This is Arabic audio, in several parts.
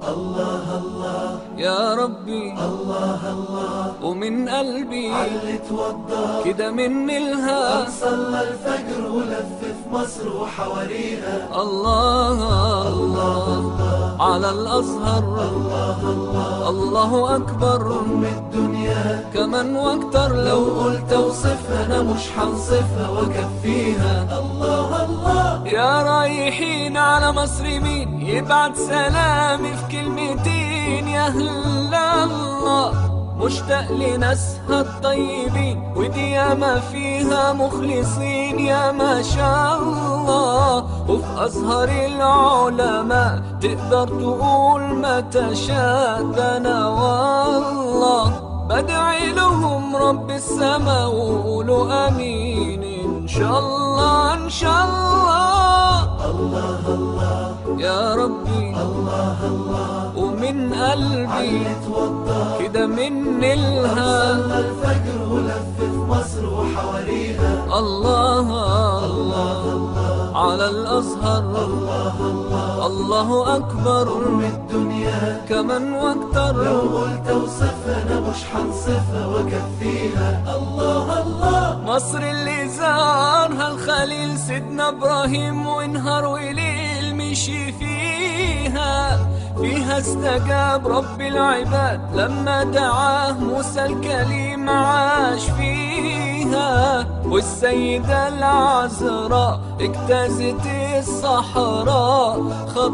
الله الله يا ربي الله الله ومن قلبي علي توضى كده من الها صلى الفجر ولف في مصر وحواليها الله الله على الأزهر الله الله الله أكبر أم الدنيا كمان واكتر لو لو قلت اوصفها انا مش هنصفها واكفيها الله الله يا رايحين على مصر مين يبعت سلامي في كلمتين يا أهل الله مشتاق لناسها الطيبين ودي ياما فيها مخلصين يا ما شاء الله وفي أزهر العلماء تقدر تقول ما تشاء ده أنا والله بدعي لهم رب السما وقولوا امين ان شاء الله ان شاء الله الله الله يا ربي الله الله ومن قلبي علي توضى كده من الها صلى الفجر ولف في مصر وحواليها الله الله على الأزهر الله الله الله أكبر أم الدنيا كمان واكتر لو قلت اوصفها انا مش هنصفها واكفيها الله الله مصر اللي زارها الخليل سيدنا إبراهيم ونهار وليل مشي فيها استجاب رب العباد لما دعاه موسى الكليم عاش فيها والسيدة العذراء اجتازت الصحراء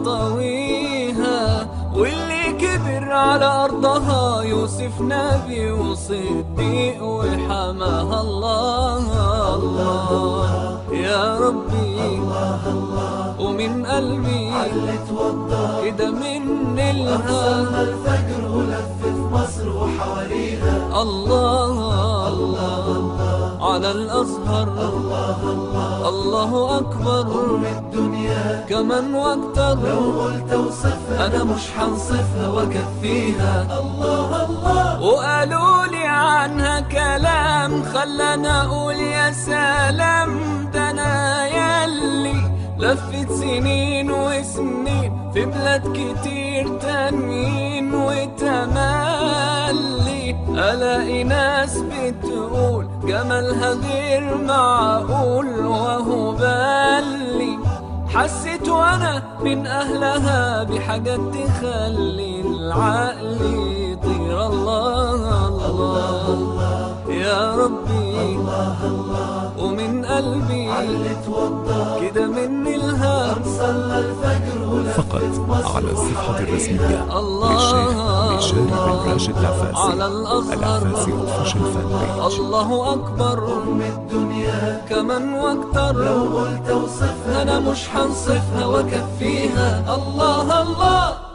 خطويها واللي كبر على أرضها يوسف نبي وصديق وحماها الله الله يا ربي الله الله ومن قلبي علي توضى كده من الها صلى الفجر ولف في مصر وحواليها الله الله على الأزهر الله الله الله أكبر أم الدنيا كمان واكتر لو قلت اوصفها انا مش هنصفها واكفيها الله الله وقالوا لي عنها كلام خلاني اقول يا سلام ده انا ياللي لفت سنين وسنين في بلاد كتير تانيين وتملي الاقي ناس بتقول جمالها غير معقول وهو بالي حسيت وانا من اهلها بحاجات تخلي العقل يطير الله الله يا ربي الله الله ومن قلبي علي توضى كده من الها صلى الفجر ولف فقط في مصر على الصفحة الرسمية الله للشيخ ميشيل بن راشد العفاسي على الأزهر العفاسي اوفيشال فان بيج. الله أكبر أم الدنيا كمان واكتر لو قلت اوصفها أنا مش هنصفها واكفيها الله الله